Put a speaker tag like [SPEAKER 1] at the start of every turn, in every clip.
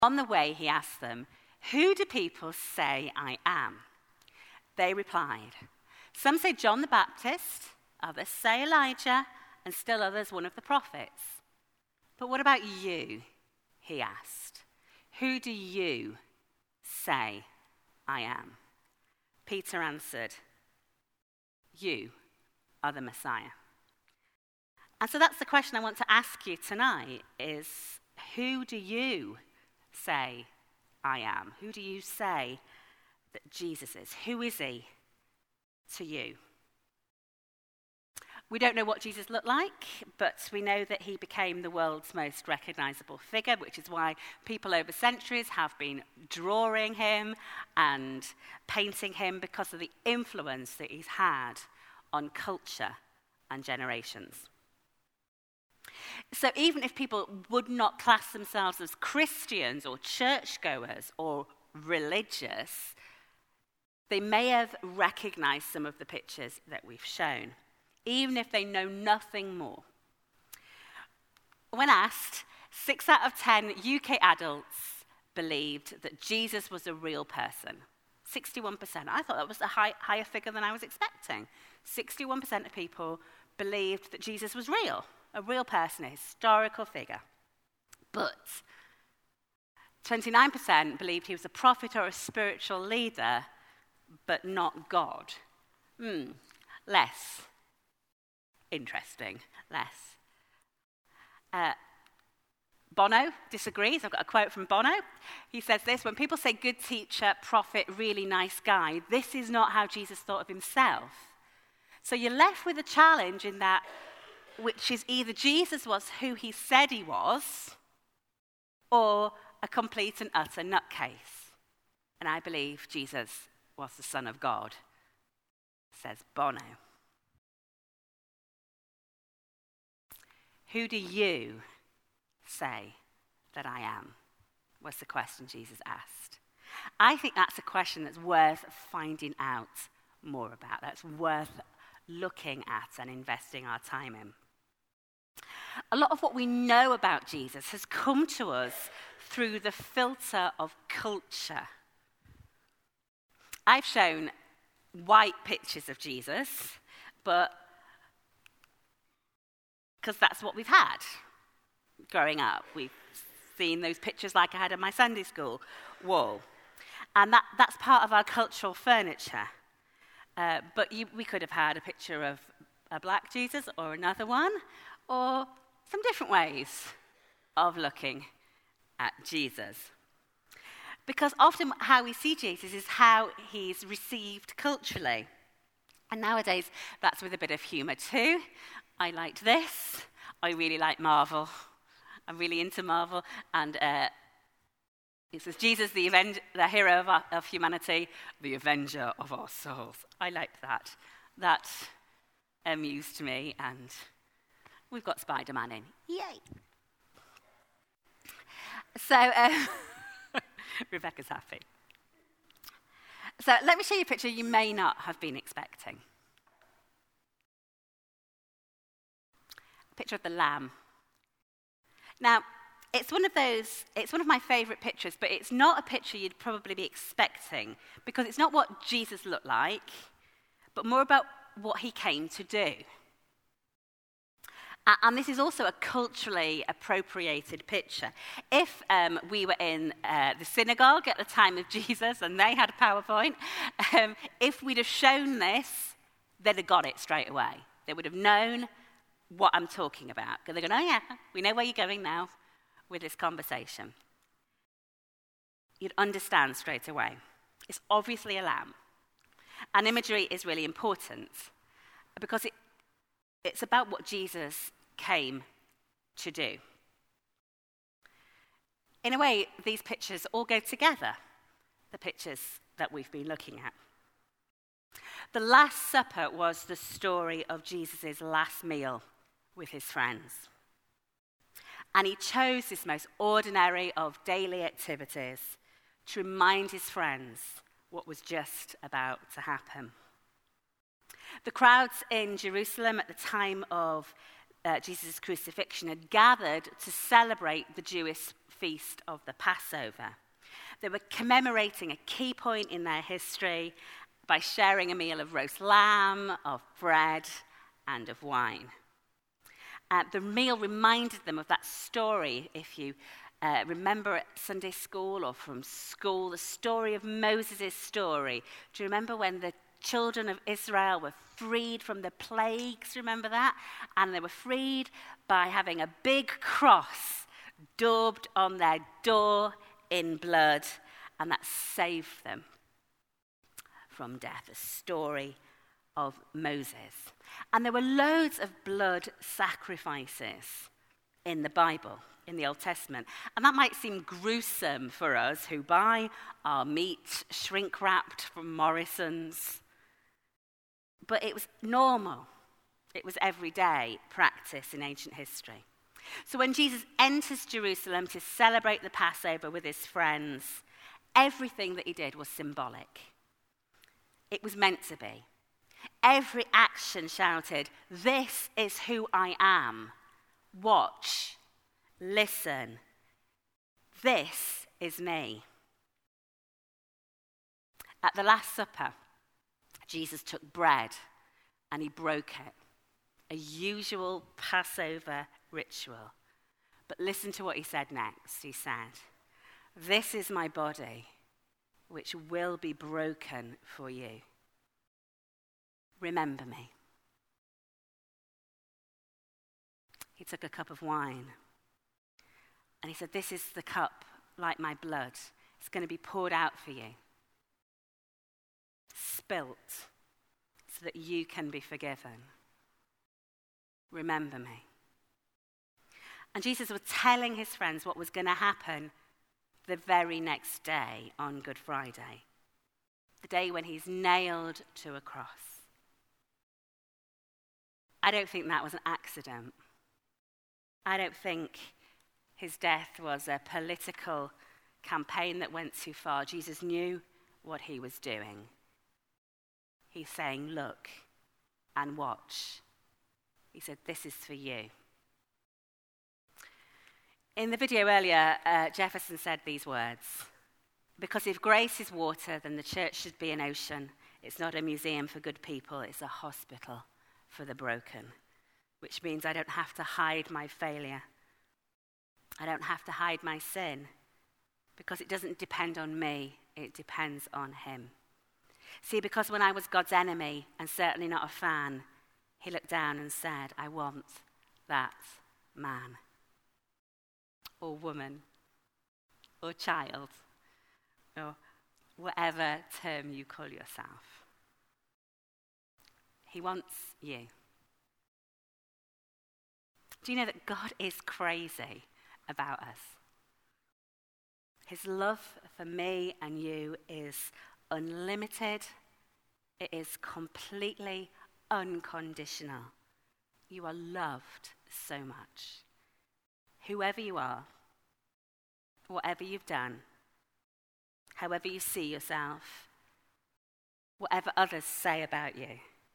[SPEAKER 1] On the way, he asked them, "Who do people say I am?" They replied, "Some say John the Baptist, others say Elijah, and still others one of the prophets." "But what about you?" he asked. "Who do you say I am?" Peter answered, "You are the Messiah." And so that's the question I want to ask you tonight is, who do you say I am? Who do you say that Jesus is? Who is he to you? We don't know what Jesus looked like, but we know that he became the world's most recognizable figure, which is why people over centuries have been drawing him and painting him because of the influence that he's had on culture and generations. So even if people would not class themselves as Christians or churchgoers or religious, they may have recognized some of the pictures that we've shown, even if they know nothing more. When asked, 6 out of 10 UK adults believed that Jesus was a real person. 61%. I thought that was a higher figure than I was expecting. 61% of people believed that Jesus was real, a real person, a historical figure. But 29% believed he was a prophet or a spiritual leader, but not God. Less interesting, less. Bono disagrees. I've got a quote from Bono. He says this: "When people say good teacher, prophet, really nice guy, this is not how Jesus thought of himself." So you're left with a challenge in that, which is either Jesus was who he said he was, or a complete and utter nutcase. And I believe Jesus was the Son of God, says Bono. Who do you say that I am? Was the question Jesus asked. I think that's a question that's worth finding out more about, that's worth looking at and investing our time in. A lot of what we know about Jesus has come to us through the filter of culture. I've shown white pictures of Jesus, but because that's what we've had growing up. We've seen those pictures like I had on my Sunday school wall. And that's part of our cultural furniture. But we could have had a picture of a black Jesus or another one, or some different ways of looking at Jesus. Because often how we see Jesus is how he's received culturally. And nowadays, that's with a bit of humour too. I liked this. I really like Marvel. I'm really into Marvel. And it says, Jesus, the hero of humanity, the avenger of our souls. I liked that. That amused me, and we've got Spider-Man in. Yay! So, Rebecca's happy. So let me show you a picture you may not have been expecting. A picture of the lamb. Now, it's one of my favourite pictures, but it's not a picture you'd probably be expecting, because it's not what Jesus looked like, but more about what he came to do. And this is also a culturally appropriated picture. If we were in the synagogue at the time of Jesus and they had a PowerPoint, if we'd have shown this, they'd have got it straight away. They would have known what I'm talking about. Because they're going, oh yeah, we know where you're going now with this conversation. You'd understand straight away. It's obviously a lamb. And imagery is really important because it's about what Jesus came to do. In a way, these pictures all go together, the pictures that we've been looking at. The Last Supper was the story of Jesus' last meal with his friends. And he chose this most ordinary of daily activities to remind his friends what was just about to happen. The crowds in Jerusalem at the time of Jesus' crucifixion had gathered to celebrate the Jewish feast of the Passover. They were commemorating a key point in their history by sharing a meal of roast lamb, of bread, and of wine. The meal reminded them of that story, if you remember at Sunday school or from school, the story of Moses' story. Do you remember when the children of Israel were freed from the plagues? Remember that? And they were freed by having a big cross daubed on their door in blood, and that saved them from death. A story of Moses. And there were loads of blood sacrifices in the Bible, in the Old Testament. And that might seem gruesome for us who buy our meat shrink-wrapped from Morrison's. But it was normal. It was everyday practice in ancient history. So when Jesus enters Jerusalem to celebrate the Passover with his friends, everything that he did was symbolic. It was meant to be. Every action shouted, "This is who I am. Watch. Listen. This is me." At the Last Supper, Jesus took bread and he broke it. A usual Passover ritual. But listen to what he said next. He said, "This is my body, which will be broken for you. Remember me." He took a cup of wine and he said, "This is the cup like my blood. It's going to be poured out for you, spilt so that you can be forgiven. Remember me." And Jesus was telling his friends what was going to happen the very next day on Good Friday, the day when he's nailed to a cross. I don't think that was an accident. I don't think his death was a political campaign that went too far. Jesus knew what he was doing. He's saying, "Look and watch." He said, "This is for you." In the video earlier, Jefferson said these words: "Because if grace is water, then the church should be an ocean. It's not a museum for good people, it's a hospital for the broken." Which means I don't have to hide my failure. I don't have to hide my sin, because it doesn't depend on me, it depends on him. See, because when I was God's enemy and certainly not a fan, he looked down and said, "I want that man or woman or child or whatever term you call yourself." He wants you. Do you know that God is crazy about us? His love for me and you is unlimited. It is completely unconditional. You are loved so much. Whoever you are, whatever you've done, however you see yourself, whatever others say about you,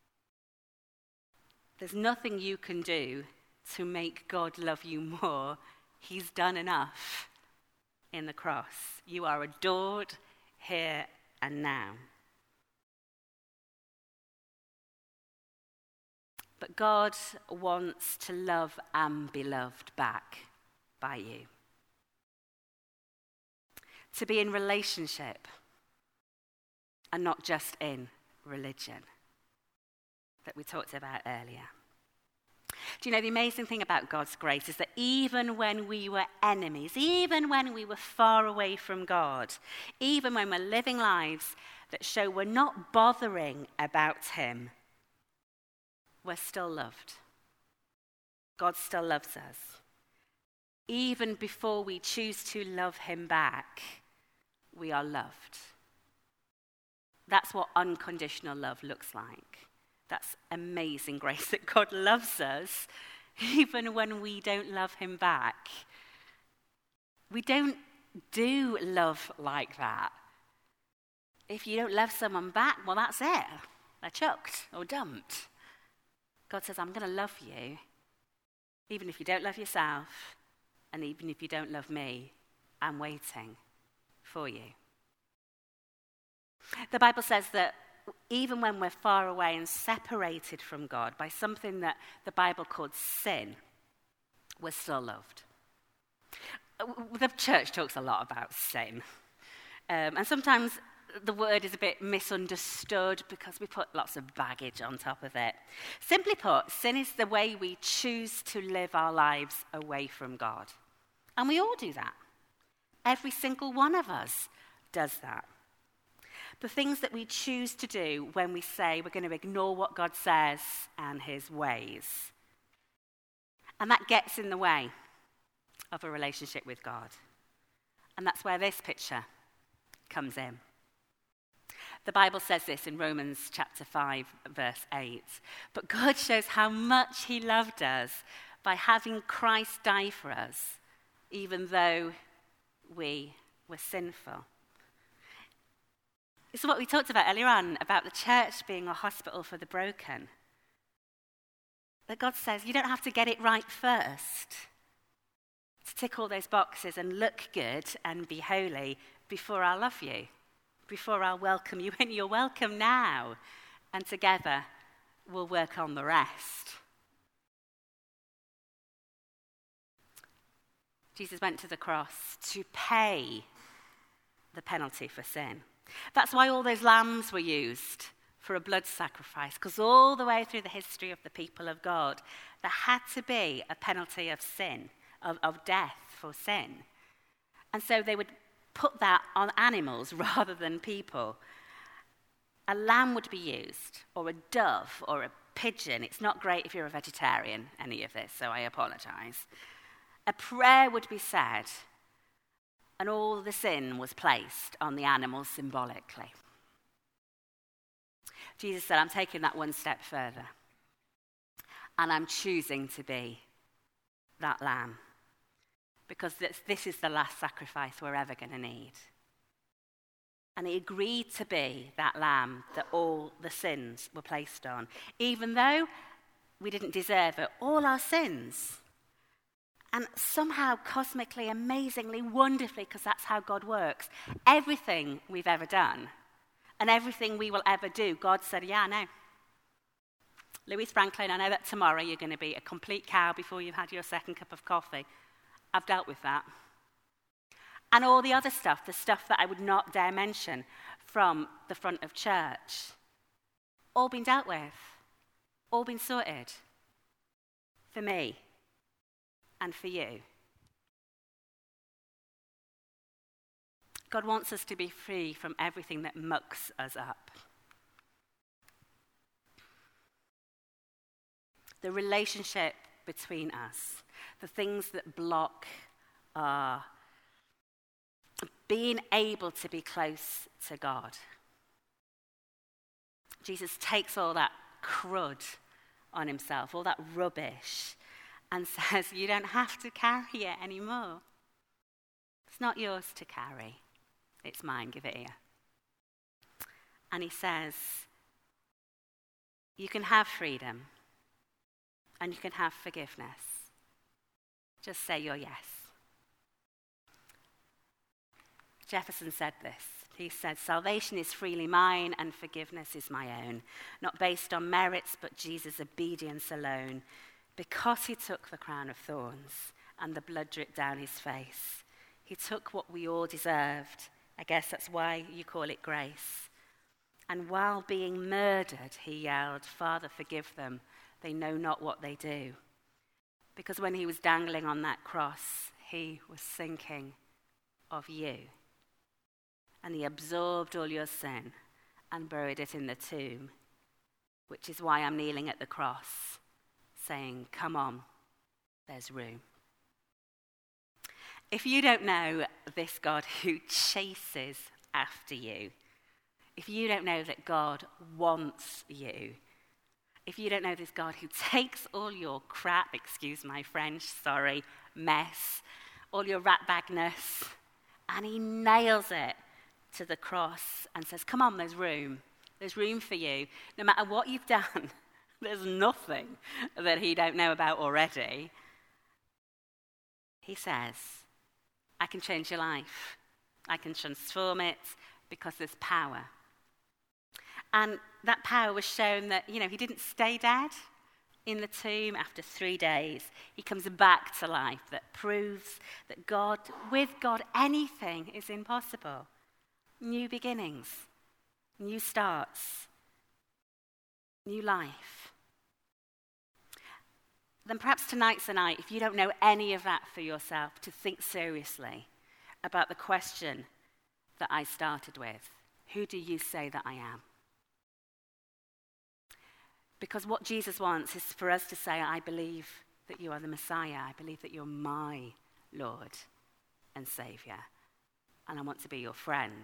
[SPEAKER 1] there's nothing you can do to make God love you more. He's done enough in the cross. You are adored here and now. But God wants to love and be loved back by you. To be in relationship and not just in religion that we talked about earlier. Do you know, the amazing thing about God's grace is that even when we were enemies, even when we were far away from God, even when we're living lives that show we're not bothering about him, we're still loved. God still loves us. Even before we choose to love him back, we are loved. That's what unconditional love looks like. That's amazing grace, that God loves us even when we don't love him back. We don't do love like that. If you don't love someone back, well, that's it. They're chucked or dumped. God says, "I'm going to love you, even if you don't love yourself, and even if you don't love me, and waiting for you. The Bible says that even when we're far away and separated from God by something that the Bible called sin, we're still loved. The church talks a lot about sin. And sometimes the word is a bit misunderstood because we put lots of baggage on top of it. Simply put, sin is the way we choose to live our lives away from God. And we all do that. Every single one of us does that. The things that we choose to do when we say we're going to ignore what God says and his ways. And that gets in the way of a relationship with God. And that's where this picture comes in. The Bible says this in Romans chapter 5, verse 8. But God shows how much he loved us by having Christ die for us, even though we were sinful. It's what we talked about earlier on, about the church being a hospital for the broken. That God says you don't have to get it right first to tick all those boxes and look good and be holy before I love you, before I'll welcome you in. You're welcome now, and together we'll work on the rest. Jesus went to the cross to pay the penalty for sin. That's why all those lambs were used for a blood sacrifice, because all the way through the history of the people of God, there had to be a penalty of sin, of death for sin. And so they would put that on animals rather than people. A lamb would be used, or a dove, or a pigeon. It's not great if you're a vegetarian, any of this, so I apologize. A prayer would be said, and all the sin was placed on the animals symbolically. Jesus said, I'm taking that one step further, and I'm choosing to be that lamb, because this is the last sacrifice we're ever going to need. And he agreed to be that lamb that all the sins were placed on, even though we didn't deserve it, all our sins. And somehow, cosmically, amazingly, wonderfully, because that's how God works, everything we've ever done and everything we will ever do, God said, yeah, I know. Louis Franklin, I know that tomorrow you're going to be a complete cow before you've had your second cup of coffee. I've dealt with that. And all the other stuff, the stuff that I would not dare mention from the front of church, all been dealt with, all been sorted for me and for you. God wants us to be free from everything that mucks us up. The relationship between us, the things that block our being able to be close to God. Jesus takes all that crud on himself, all that rubbish, and says, you don't have to carry it anymore. It's not yours to carry. It's mine, give it here. And he says, you can have freedom and you can have forgiveness. Just say your yes. Jefferson said this. He said, salvation is freely mine and forgiveness is my own, not based on merits but Jesus' obedience alone. Because he took the crown of thorns and the blood dripped down his face, he took what we all deserved. I guess that's why you call it grace. And while being murdered, he yelled, Father, forgive them. They know not what they do. Because when he was dangling on that cross, he was thinking of you. And he absorbed all your sin and buried it in the tomb, which is why I'm kneeling at the cross, saying, come on, there's room. If you don't know this God who chases after you, if you don't know that God wants you, if you don't know this God who takes all your crap, excuse my French, sorry, mess, all your ratbagness, and he nails it to the cross and says, come on, there's room for you. No matter what you've done, there's nothing that he don't know about already. He says, I can change your life. I can transform it because there's power. And that power was shown that, he didn't stay dead in the tomb after 3 days. He comes back to life. That proves that with God, anything is impossible. New beginnings, new starts, new life. Then perhaps tonight's the night, if you don't know any of that for yourself, to think seriously about the question that I started with. Who do you say that I am? Because what Jesus wants is for us to say, I believe that you are the Messiah. I believe that you're my Lord and Saviour. And I want to be your friend.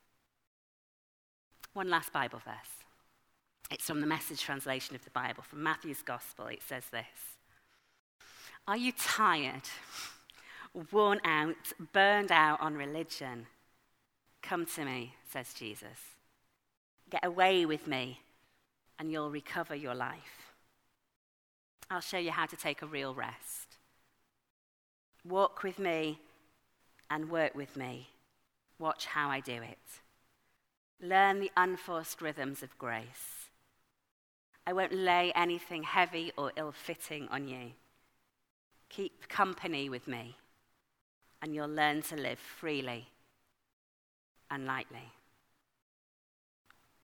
[SPEAKER 1] One last Bible verse. It's from the Message translation of the Bible, from Matthew's Gospel. It says this. Are you tired, worn out, burned out on religion? Come to me, says Jesus. Get away with me, and you'll recover your life. I'll show you how to take a real rest. Walk with me and work with me. Watch how I do it. Learn the unforced rhythms of grace. I won't lay anything heavy or ill-fitting on you. Keep company with me, and you'll learn to live freely and lightly.